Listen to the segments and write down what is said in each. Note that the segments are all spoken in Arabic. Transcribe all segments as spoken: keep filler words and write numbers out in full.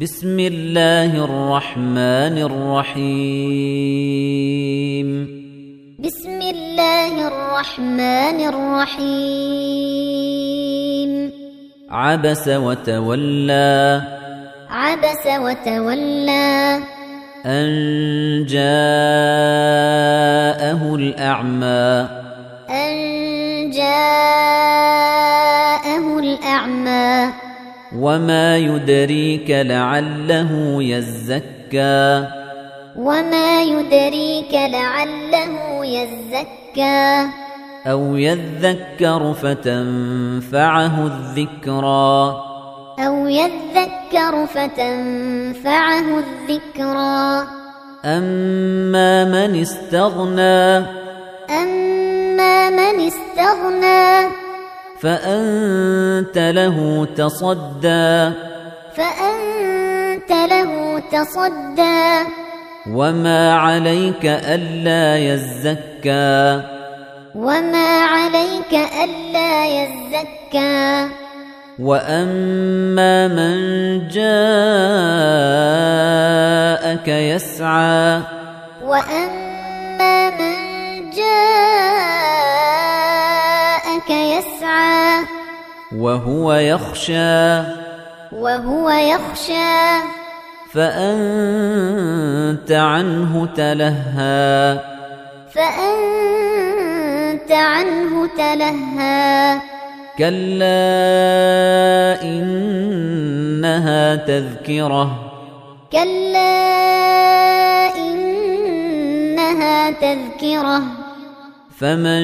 بسم الله الرحمن الرحيم بسم الله الرحمن الرحيم عبس وتولى عبس وتولى أن جاءه الأعمى أن جاءه الأعمى وما يدريك لعله يزكى وما يدريك لعله يزكى أو يذكر فتنفعه الذكرى أو يذكر فتنفعه الذكرى أما من استغنى أما من استغنى فأنت له تصدى فأنت له تصدى وما عليك ألا يزكى وما عليك ألا يزكى وأما من جاءك يسعى وأما من جاءك يسعى وهو يخشى وهو يخشى فأنت عنه تلهى فأنت عنه تلهى كلا إنها تذكرة كلا إنها تذكرة فمن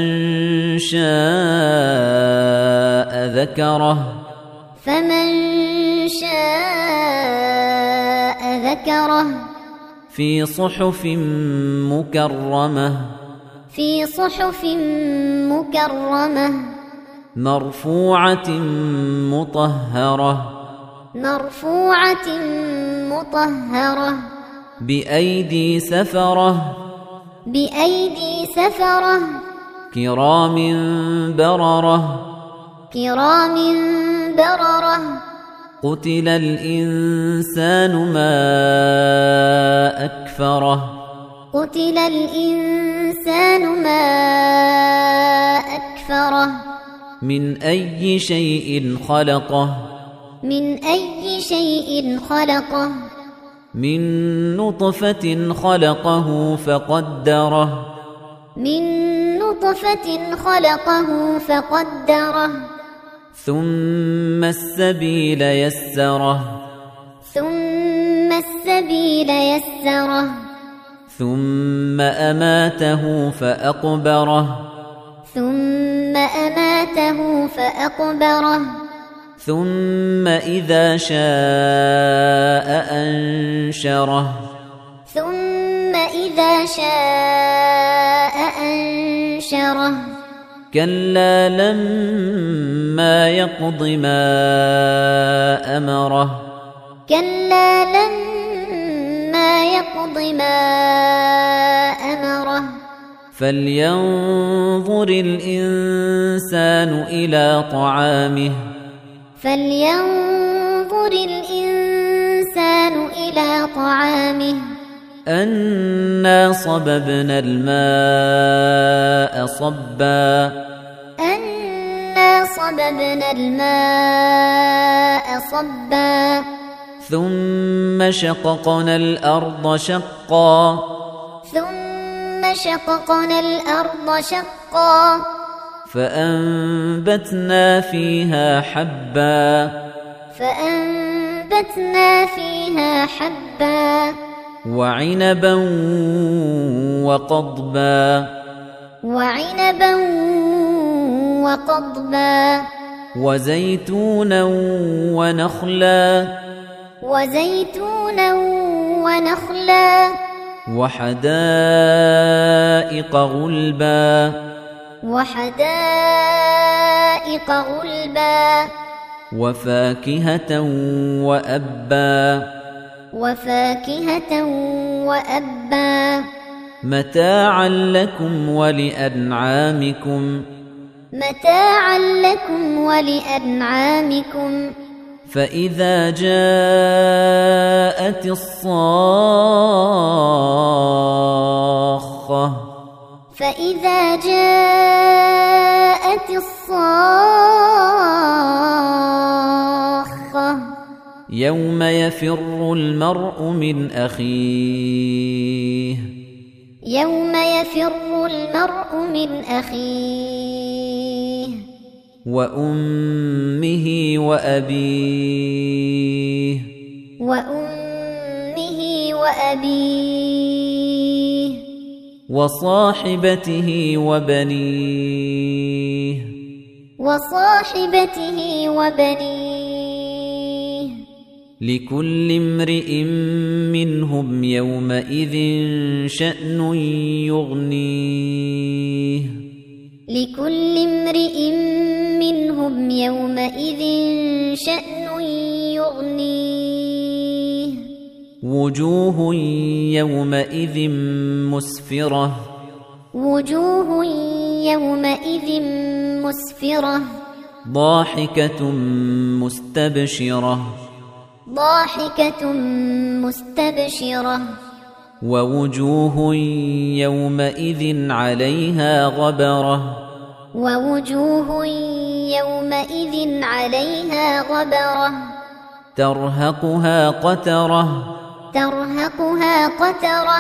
شاء ذكره فمن شاء ذكره في صحف مكرمة في صحف مكرمة مرفوعة مطهرة مرفوعة مطهرة بأيدي سفرة بأيدي سفرة كرام بررة كرام بررة قتل الإنسان ما أكفره قتل الإنسان ما أكفره من أي شيء خلقه من أي شيء خلقه من نطفة خلقه فقدره من نطفة خلقه فقدره ثم السبيل يسره ثم السبيل يسره ثم أماته فأقبره ثم أماته فأقبره ثم إذا شاء أنشره ثم إذا شاء أنشره كلا لما يقض ما أمره كلا لما يقض ما أمره فلينظر الإنسان إلى طعامه فلينظر الإنسان إلى طعامه أنا صببنا الماء صبا أنا صببنا الماء صبا ثم شققنا الأرض شقا ثم شققنا الأرض شقا فأنبتنا فيها حبا فأنبتنا فيها حبا وعنبا وقضبا وعنبا وقضبا وزيتونا ونخلا وزيتونا ونخلا وحدائق غلبا وحدائق غلبا وفاكهة وأبا وفاكهة وأبا متاعا لكم ولأنعامكم متاعا لكم ولأنعامكم فإذا جاء جاءت الصاخة فإذا جاءت الصاخة يوم يفر المرء من أخيه يوم يفر المرء من أخيه وأمه وأبيه وأمه وأبيه وصاحبته وبنيه وصاحبته وبنيه لكل امرئ منهم يومئذ شأن يغنيه لكل امرئ منهم يومئذ شأن يغنيه وجوه يومئذ مسفرة وجوه يومئذ مسفرة ضاحكة مستبشرة ضاحكة مستبشرة ووجوه يومئذ عليها غبرة ووجوه يومئذ عليها غبرة ترهقها قترة ترهقها قترة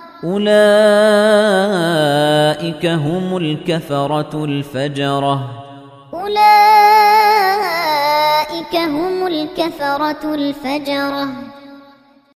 أولئك هم الكفرة الفجرة أولئك هم الكفرة الفجرة